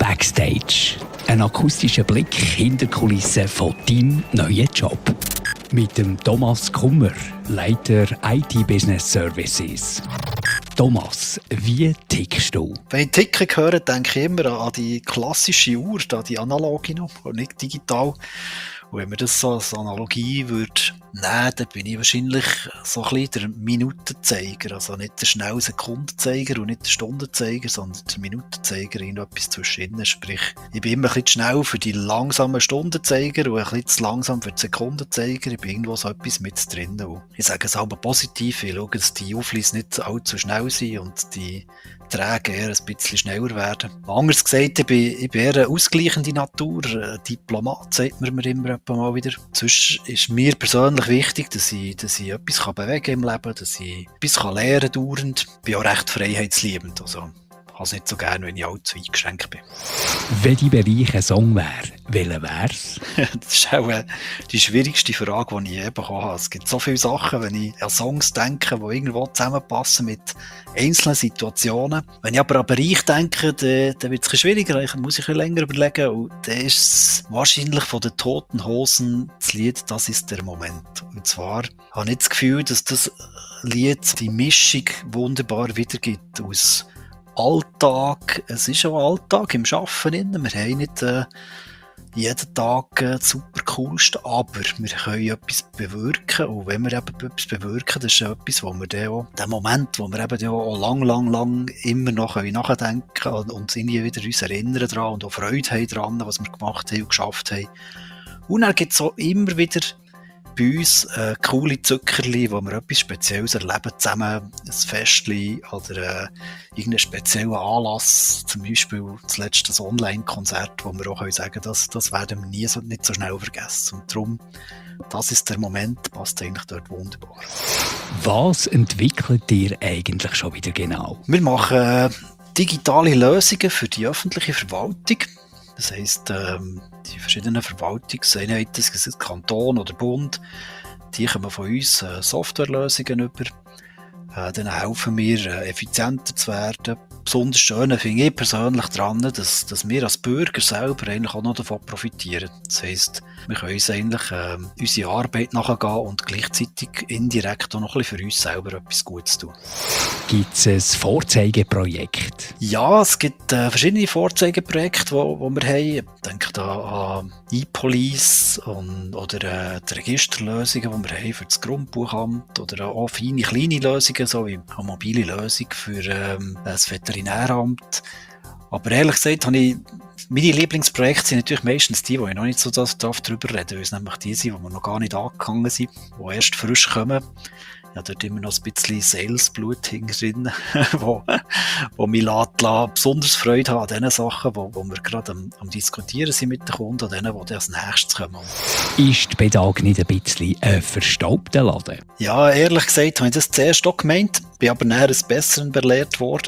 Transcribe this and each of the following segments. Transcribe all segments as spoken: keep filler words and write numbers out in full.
Backstage. Ein akustischer Blick hinter die Kulissen von deinem neuen Job. Mit dem Thomas Kummer, Leiter I T Business Services. Thomas, wie tickst du? Wenn ich Ticken höre, denke ich immer an die klassische Uhr, an die analoge noch, und nicht digital. Und wenn man das so als Analogie würde nehmen, dann bin ich wahrscheinlich so ein bisschen der Minutenzeiger. Also nicht der schnelle Sekundenzeiger und nicht der Stundenzeiger, sondern der Minutenzeiger, irgendetwas zwischendrin. Sprich, ich bin immer ein bisschen zu schnell für die langsamen Stundenzeiger und ein bisschen zu langsam für die Sekundenzeiger. Ich bin irgendwo so etwas mit drin. Und ich sage es aber positiv, ich schaue, dass die Auflys nicht allzu schnell sind und die Träge eher ein bisschen schneller werden. Anders gesagt, ich bin, ich bin eher eine ausgleichende Natur, ein Diplomat, sagt man mir immer mal wieder. Sonst ist mir persönlich wichtig, dass ich, dass ich etwas bewegen kann im Leben, dass ich etwas lernen kann dauernd. Ich bin auch recht freiheitsliebend, also ich habe es nicht so gerne, wenn ich allzu eingeschränkt bin. Wenn dein Bereich ein Song wäre, welcher wär's? Das ist auch äh, die schwierigste Frage, die ich je bekommen habe. Es gibt so viele Sachen, wenn ich an Songs denke, die irgendwo zusammenpassen mit einzelnen Situationen. Wenn ich aber an Bereich denke, dann, dann wird es ein bisschen schwieriger, ich muss ich ein bisschen länger überlegen. Und dann ist es wahrscheinlich von den Toten Hosen das Lied «Das ist der Moment». Und zwar habe ich das Gefühl, dass das Lied die Mischung wunderbar wiedergibt aus Alltag. Es ist auch Alltag im Arbeiten. Wir haben nicht äh, jeden Tag äh, das super coolste, aber wir können etwas bewirken. Und wenn wir eben etwas bewirken, das ist etwas, wo wir dann auch, den Moment, wo wir eben auch lang, lang, lang immer noch nachdenken können und uns irgendwie wieder uns erinnern daran und auch Freude haben daran, was wir gemacht haben und geschafft haben. Und dann gibt es auch immer wieder bei uns äh, coole Zuckerli, wo wir etwas Spezielles erleben zusammen, ein Festli oder äh, irgendeinen speziellen Anlass, zum Beispiel das letzte Online-Konzert, wo wir auch sagen können, das, das werden wir nie so, nicht so schnell vergessen. Und darum, das ist der Moment, passt eigentlich dort wunderbar. Was entwickelt ihr eigentlich schon wieder genau? Wir machen äh, digitale Lösungen für die öffentliche Verwaltung. Das heisst, ähm, die verschiedenen Verwaltungseinheiten, sei es Kanton oder Bund, die kommen von uns äh, Softwarelösungen über. Äh, dann helfen wir, äh, effizienter zu werden. Besonders schön finde ich persönlich daran, dass, dass wir als Bürger selber eigentlich auch noch davon profitieren. Das heisst, wir können uns eigentlich äh, unsere Arbeit nachgehen und gleichzeitig indirekt auch noch ein bisschen für uns selber etwas Gutes tun. Gibt es ein Vorzeigeprojekt? Ja, es gibt äh, verschiedene Vorzeigeprojekte, die wo, wo wir haben. Ich denke da an E-Police und, oder äh, die Registerlösungen, die wir haben für das Grundbuchamt oder auch feine kleine Lösungen, so wie eine mobile Lösung für ähm, das Veterinäramt. Aber ehrlich gesagt, habe ich, meine Lieblingsprojekte sind natürlich meistens die, wo ich noch nicht so darüber reden, weil es nämlich die sind, die noch gar nicht angegangen sind, die erst frisch kommen. Ja, dort immer noch ein bisschen Salesblut hinten drin, wo, wo mich lässt, lässt besonders Freude haben an den Sachen, wo, wo wir gerade am, am Diskutieren sind mit den Kunden, an denen, die als nächstes kommen. Ist die Bedag nicht ein bisschen ein verstaubter Laden? Ja, ehrlich gesagt habe ich das zuerst auch gemeint, bin aber nachher ein Besseren belehrt worden.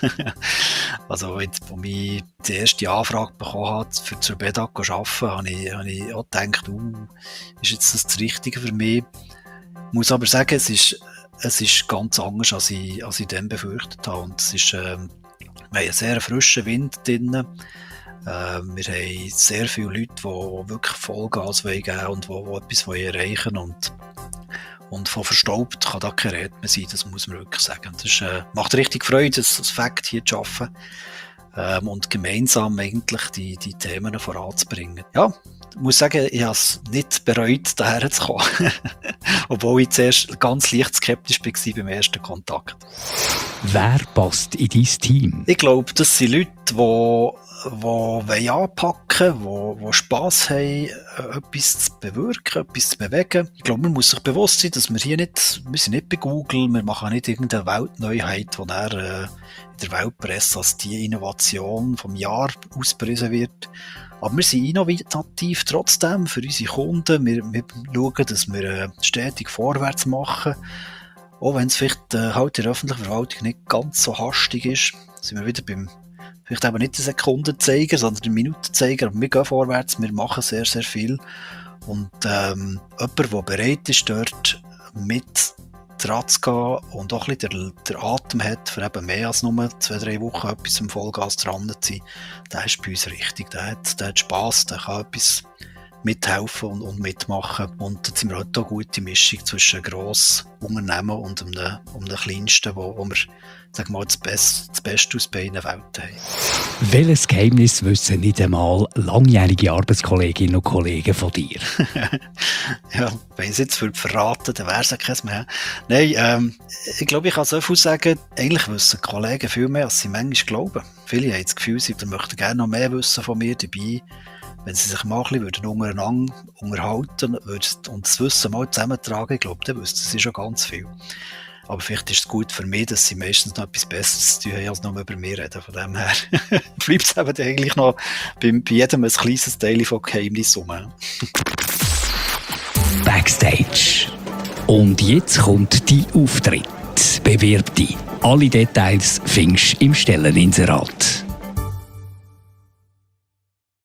Also, als ich die erste Anfrage bekommen habe, für zur Bedag zu arbeiten, habe ich, habe ich auch gedacht, uh, ist jetzt das das Richtige für mich? Ich muss aber sagen, es ist, es ist ganz anders, als ich, als ich dann befürchtet habe. Und es ist, ähm, wir haben einen sehr frischen Wind drin. Äh, wir haben sehr viele Leute, die, die wirklich Vollgas geben wollen und die, die etwas erreichen wollen. Und, und von verstaubt kann da kein Rede mehr sein, das muss man wirklich sagen. Das ist, äh, macht richtig Freude, das, das Fakt hier zu arbeiten. Ähm, und gemeinsam eigentlich die, die Themen voranzubringen. Ja, ich muss sagen, ich habe es nicht bereut, daher zu kommen. Obwohl ich zuerst ganz leicht skeptisch war beim ersten Kontakt. Wer passt in dein Team? Ich glaube, das sind Leute, die die anpacken wollen, die, die Spass haben, etwas zu bewirken, etwas zu bewegen. Ich glaube, man muss sich bewusst sein, dass wir hier nicht, wir sind nicht bei Google, wir machen nicht irgendeine Weltneuheit, die dann äh, in der Weltpresse als die Innovation vom Jahr ausgepriesen wird. Aber wir sind innovativ trotzdem für unsere Kunden. Wir, wir schauen, dass wir äh, stetig vorwärts machen. Auch wenn es vielleicht äh, halt in der öffentlichen Verwaltung nicht ganz so hastig ist, sind wir wieder beim vielleicht eben nicht der Sekundenzeiger, sondern der Minutenzeiger. Aber wir gehen vorwärts, wir machen sehr, sehr viel. Und ähm, jemand, der bereit ist, dort mit dran zu gehen und auch ein bisschen den, den Atem hat, für eben mehr als nur zwei, drei Wochen etwas im Vollgas dran zu sein, der ist bei uns richtig. Der hat, der hat Spass, der kann etwas mithelfen und, und mitmachen. Und da sind wir halt eine gute Mischung zwischen grossen Unternehmen und einem, einem kleinsten, wo, wo wir sag mal, das, Best, das Beste aus beiden Welten haben. Welches Geheimnis wissen nicht einmal langjährige Arbeitskolleginnen und Kollegen von dir? Ja, wenn ich es jetzt verraten würde, dann wäre es ja kein mehr. Nein, ähm, ich glaube, ich kann so viel sagen, eigentlich wissen Kollegen viel mehr, als sie manchmal glauben. Viele haben das Gefühl, sie möchten gerne noch mehr wissen von mir dabei. Wenn sie sich mal ein bisschen untereinander unterhalten und das Wissen mal zusammentragen, ich glaube, dann wüssten sie schon ganz viel. Aber vielleicht ist es gut für mich, dass sie meistens noch etwas Besseres zu tun haben, als nur über mich reden. Von dem her bleibt es eben eigentlich noch bei, bei jedem ein kleines Teil von Geheimnis rum. Backstage. Und jetzt kommt dein Auftritt. Bewirb dich. Alle Details findest du im Stelleninserat.